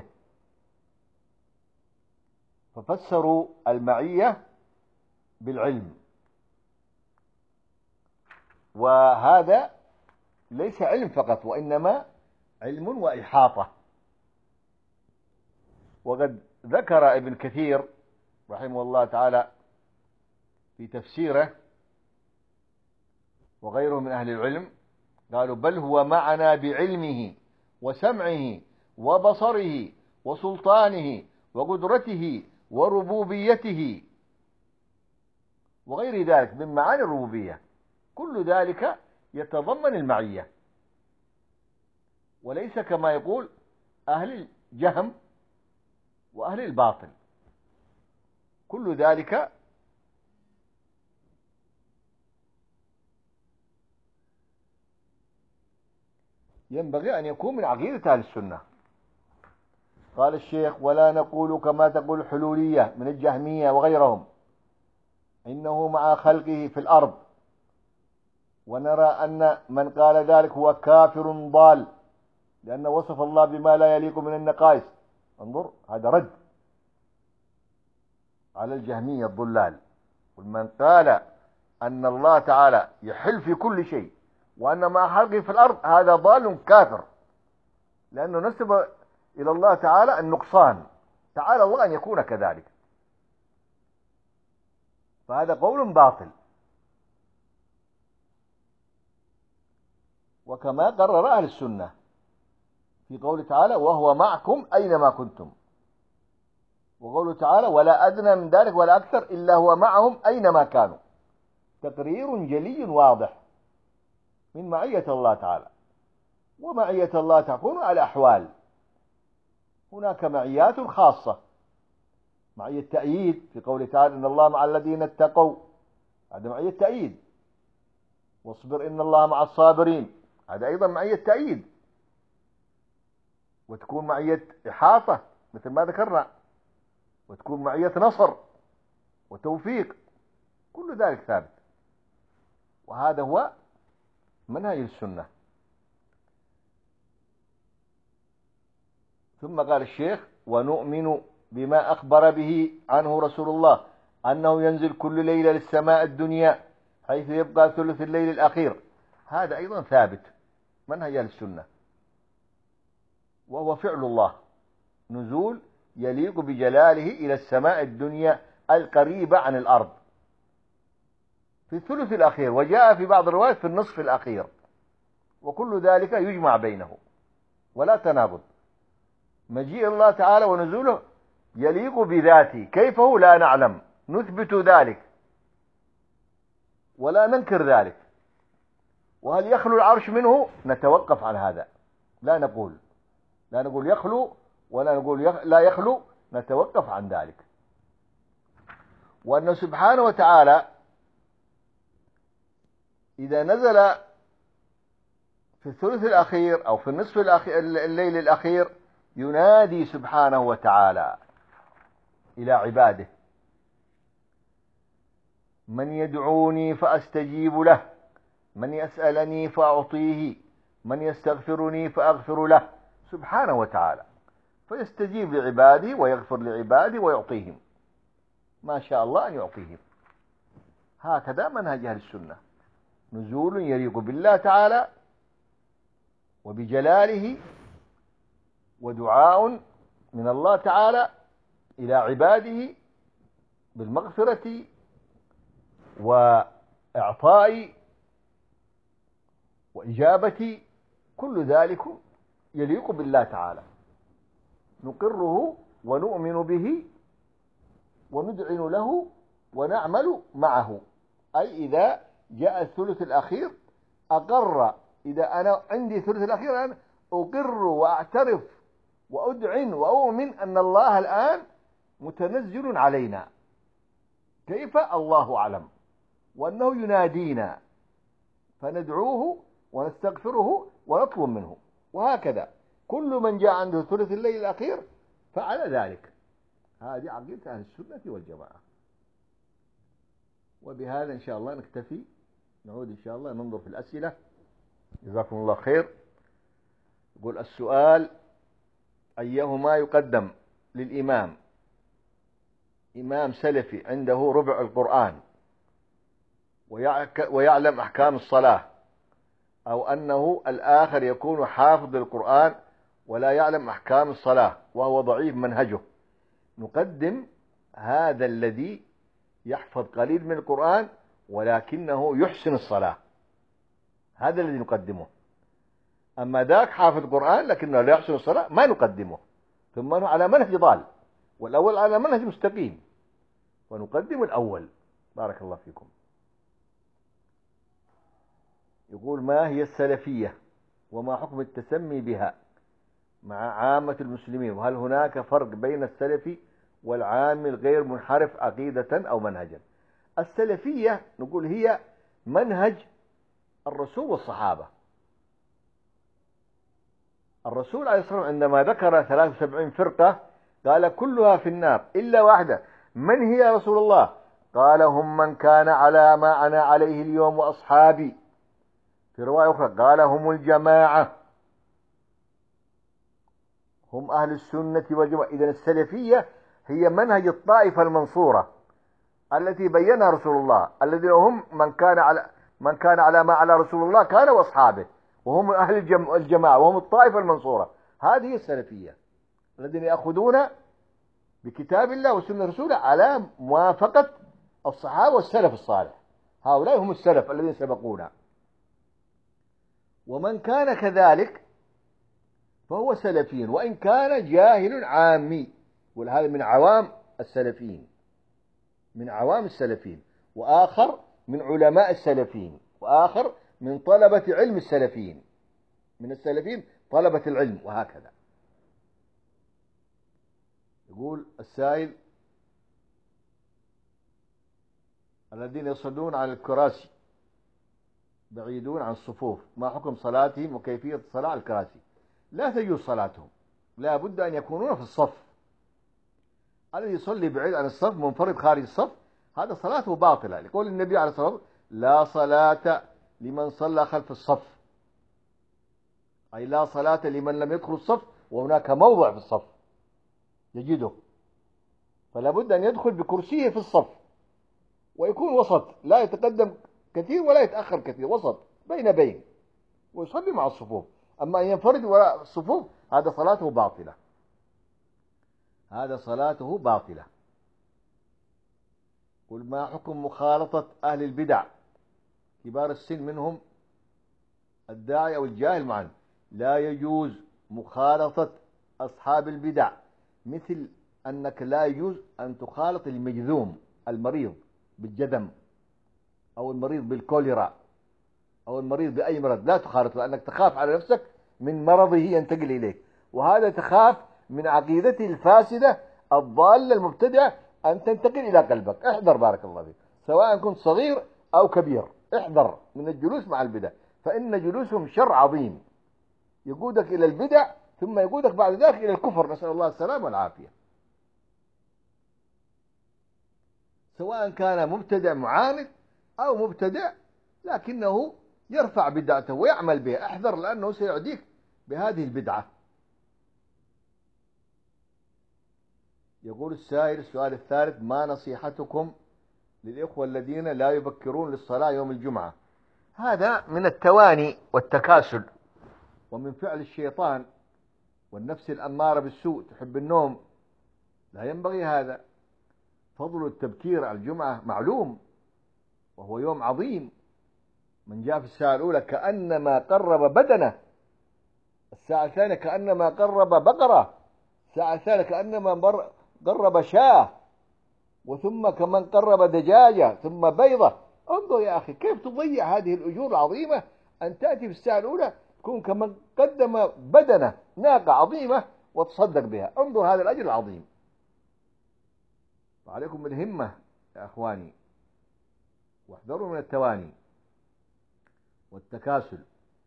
ففسروا المعية بالعلم، وهذا ليس علم فقط وإنما علم وإحاطة. وقد ذكر ابن كثير رحمه الله تعالى في تفسيره وغيره من أهل العلم قالوا بل هو معنا بعلمه وسمعه وبصره وسلطانه وقدرته وربوبيته وغير ذلك من معاني الربوبية، كل ذلك يتضمن المعية، وليس كما يقول أهل الجهم وأهل الباطل. كل ذلك ينبغي أن يكون من عقيدة أهل السنة. قال الشيخ ولا نقول كما تقول الحلولية من الجهمية وغيرهم إنه مع خلقه في الأرض، ونرى أن من قال ذلك هو كافر ضال لأنه وصف الله بما لا يليق من النقائص. انظر، هذا رد على الجهمية الضلال. ومن قال أن الله تعالى يحل في كل شيء وأن مع خلقه في الأرض هذا ضال كافر، لأنه نسب إلى الله تعالى النقصان، تعالى الله أن يكون كذلك، فهذا قول باطل. وكما قرر أهل السنة في قوله تعالى وهو معكم أينما كنتم، وقوله تعالى ولا أدنى من ذلك ولا أكثر إلا هو معهم أينما كانوا، تقرير جلي واضح من معية الله تعالى. ومعية الله تكون على أحوال، هناك معيات خاصة، معية تأييد في قوله تعالى إن الله مع الذين اتقوا، هذا معية تأييد. واصبر إن الله مع الصابرين، هذا أيضا معية تأييد. وتكون معية إحاطة مثل ما ذكرنا، وتكون معية نصر وتوفيق، كل ذلك ثابت، وهذا هو منهج السنة. ثم قال الشيخ ونؤمن بما أخبر به عنه رسول الله أنه ينزل كل ليلة للسماء الدنيا حيث يبقى ثلث الليل الأخير، هذا أيضا ثابت منهج السنة، وهو فعل الله، نزول يليق بجلاله إلى السماء الدنيا القريبة عن الأرض في الثلث الأخير، وجاء في بعض الروايات في النصف الأخير، وكل ذلك يجمع بينه ولا تناقض. مجيء الله تعالى ونزوله يليق بذاته، كيفه لا نعلم، نثبت ذلك ولا ننكر ذلك. وهل يخلو العرش منه؟ نتوقف عن هذا، لا نقول لا نقول يخلو ولا نقول يخ... لا يخلو، نتوقف عن ذلك. وأنه سبحانه وتعالى إذا نزل في الثلث الأخير أو في النصف الأخير الليل الأخير ينادي سبحانه وتعالى إلى عباده من يدعوني فأستجيب له، من يسألني فأعطيه، من يستغفرني فأغفر له، سبحانه وتعالى، فيستجيب لعباده ويغفر لعباده ويعطيهم. ما شاء الله أن يعطيهم. هكذا منهج أهل السنة، نزول يليق بالله تعالى وبجلاله، ودعاء من الله تعالى إلى عباده بالمغفرة وإعطاء وإجابة، كل ذلك يليق بالله تعالى، نقره ونؤمن به وندعن له ونعمل معه. أي إذا جاء الثلث الأخير أقر، إذا أنا عندي ثلث الأخير أنا أقر وأعترف وأدعن وأؤمن أن الله الآن متنزل علينا، كيف الله أعلم، وأنه ينادينا فندعوه ونستغفره ونطلب منه. وهكذا كل من جاء عنده ثلث الليل الأخير فعل ذلك. هذه عقيدة أهل السنة والجماعة. وبهذا إن شاء الله نكتفي، نعود إن شاء الله ننظر في الأسئلة. جزاكم الله خير. يقول السؤال: أيهما يقدم للإمام، إمام سلفي عنده ربع القرآن ويعلم أحكام الصلاة، أو أنه الآخر يكون حافظ للقرآن ولا يعلم أحكام الصلاة وهو ضعيف منهجه؟ نقدم هذا الذي يحفظ قليل من القرآن ولكنه يحسن الصلاة، هذا الذي نقدمه. أما ذاك حافظ القرآن لكنه لا يحسن الصلاة ما نقدمه، ثم أنه على منهج ضال، والأول على منهج مستقيم، ونقدم الأول. بارك الله فيكم. يقول: ما هي السلفية وما حكم التسمي بها مع عامة المسلمين، وهل هناك فرق بين السلفي والعام الغير منحرف عقيدة أو منهجا؟ السلفية نقول هي منهج الرسول والصحابة. الرسول عليه الصلاة والسلام عندما ذكر ثلاث وسبعين فرقة قال كلها في النار إلا واحدة. من هي يا رسول الله؟ قال: هم من كان على ما أنا عليه اليوم وأصحابي. في رواية أخرى قال: هم الجماعة، هم أهل السنة والجماعة. إذن السلفية هي منهج الطائفة المنصورة التي بينها رسول الله، الذين هم من كان على من كان على ما على رسول الله كان وأصحابه، وهم أهل الجماعة وهم الطائفة المنصورة. هذه السلفية الذين يأخذون بكتاب الله وسنة رسوله على موافقة الصحابة والسلف الصالح، هؤلاء هم السلف الذين سبقونا. ومن كان كذلك فهو سلفي وإن كان جاهل عامي، وهذا من عوام السلفين، من عوام السلفين، وآخر من علماء السلفين، وآخر من طلبة علم السلفين، من السلفين طلبة العلم، وهكذا. يقول السائل: الذين يصلون على الكراسي بعيدون عن الصفوف، ما حكم صلاتهم وكيفية الصلاة على الكراسي؟ لا تجوز صلاتهم، لا بد أن يكونون في الصف. الذي يصلي بعيد عن الصف منفرد خارج الصف هذا صلاته باطلة، لقول النبي عليه الصلاة والسلام: لا صلاة لمن صلى خلف الصف، أي لا صلاة لمن لم يدخل الصف وهناك موضع في الصف يجده، فلا بد أن يدخل بكرسيه في الصف ويكون وسط، لا يتقدم كثير ولا يتأخر كثير، وسط بين بين، ويصلي مع الصفوف. أما أن ينفرد وراء الصفوف هذا صلاته باطلة، هذا صلاته باطلة. قل: ما حكم مخالطة أهل البدع كبار السن منهم الداعي أو الجاهل معا؟ لا يجوز مخالطة أصحاب البدع، مثل أنك لا يجوز أن تخالط المجذوم المريض بالجدم أو المريض بالكوليرا أو المريض بأي مرض، لا تخالط، لأنك تخاف على نفسك من مرضه ينتقل إليك، وهذا تخاف من عقيدته الفاسدة الضالة المبتدعة أن تنتقل إلى قلبك. احذر بارك الله فيك، سواء كنت صغير أو كبير، احذر من الجلوس مع البدع، فإن جلوسهم شر عظيم يقودك إلى البدع ثم يقودك بعد ذلك إلى الكفر، نسأل الله السلامة والعافية. سواء كان مبتدع معاند أو مبتدع لكنه يرفع بدعته ويعمل بها، احذر لأنه سيعديك بهذه البدعة. يقول السائل السؤال الثالث: ما نصيحتكم للإخوة الذين لا يبكرون للصلاة يوم الجمعة؟ هذا من التواني والتكاسل، ومن فعل الشيطان والنفس الأمارة بالسوء، تحب النوم. لا ينبغي هذا. فضل التبكير على الجمعة معلوم، وهو يوم عظيم. من جاء في الساعة الأولى كأنما قرب بدنه، الساعة الثانية كأنما قرب بقرة، الساعة الثالثة كأنما قرب شاة، وثم كمن قرب دجاجة ثم بيضة. انظر يا أخي كيف تضيع هذه الأجور العظيمة، أن تأتي في الساعة الأولى تكون كمن قدم بدنه ناقة عظيمة وتصدق بها. انظر هذا الأجر العظيم. وعليكم بالهمة يا أخواني، واحذروا من التواني والتكاسل.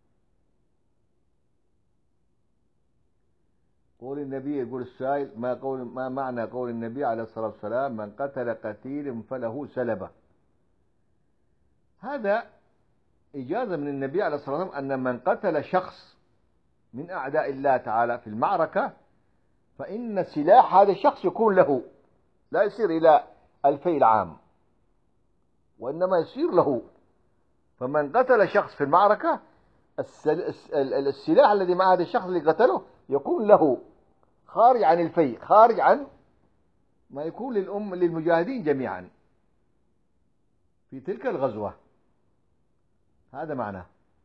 قول النبي، يقول السائل: ما قول ما معنى قول النبي عليه الصلاة والسلام: من قتل قتيل فله سلبه؟ هذا إجازة من النبي عليه الصلاة والسلام أن من قتل شخص من أعداء الله تعالى في المعركة فإن سلاح هذا الشخص يكون له، لا يصير إلى الفيل العام، وإنما يصير له. فمن قتل شخص في المعركة السلاح الذي مع هذا الشخص اللي قتله يكون له، خارج عن الفيء، خارج عن ما يكون للأم للمجاهدين جميعا في تلك الغزوة. هذا معناه.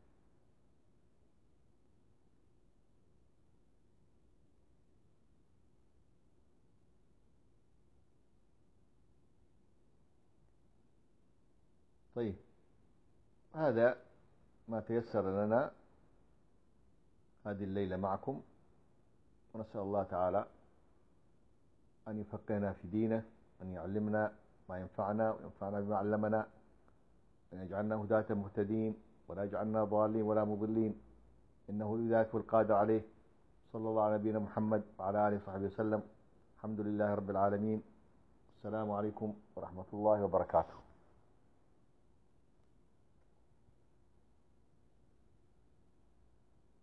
طيب، هذا ما تيسر لنا هذه الليلة معكم، ونسأل الله تعالى أن يفقهنا في دينه، أن يعلمنا ما ينفعنا وينفعنا بما علمنا، أن يجعلنا هداة مهتدين ولا يجعلنا ضالين ولا مضلين، إنه لذلك القادر عليه. صلى الله على نبينا محمد وعلى آله وصحبه وسلم. الحمد لله رب العالمين. السلام عليكم ورحمة الله وبركاته.